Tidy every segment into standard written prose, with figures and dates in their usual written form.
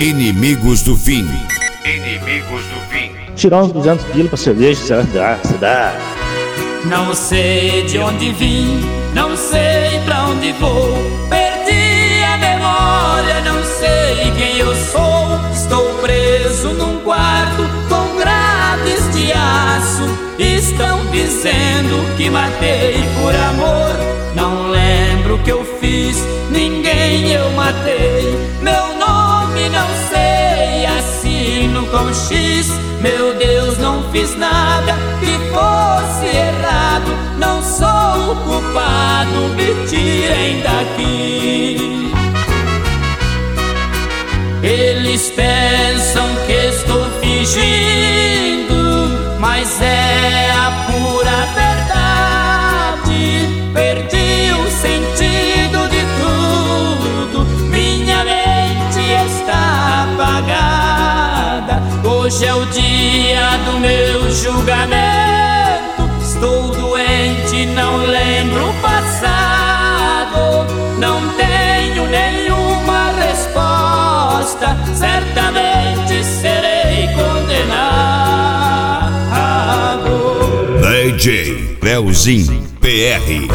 Inimigos do fim. Inimigos do fim. Tirar uns 200 quilos pra cerveja, será que dá? Se dá. Não sei de onde vim, não sei pra onde vou. Perdi a memória, não sei quem eu sou. Estou preso num quarto com grades de aço. Estão dizendo que matei por amor. Não lembro o que eu fiz, ninguém eu matei. Meu nome não sei, assino com X. Meu Deus, não fiz nada que fosse errado. Não sou o culpado, me tirem daqui. Eles pensam que estou fingindo, mas é a pura verdade. Perdi o sentido de tudo, minha mente está apagada. Hoje é o dia do meu julgamento. Estou doente, não lembro o passado. Não tenho nenhuma resposta, certamente serei condenado. DJ Leozinho PR.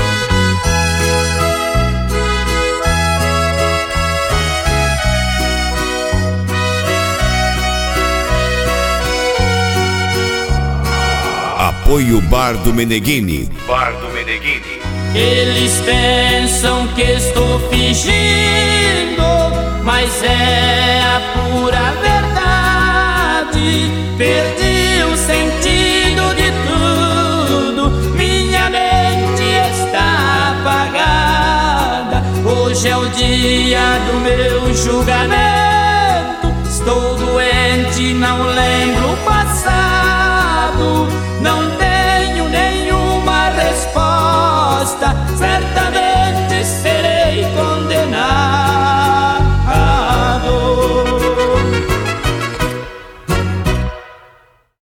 Apoio Bar do Meneghini. Bar do Meneghini. Eles pensam que estou fingindo, mas é a pura verdade. Perdi o sentido de tudo, minha mente está apagada. Hoje é o dia do meu julgamento. Estou doente, não lembro o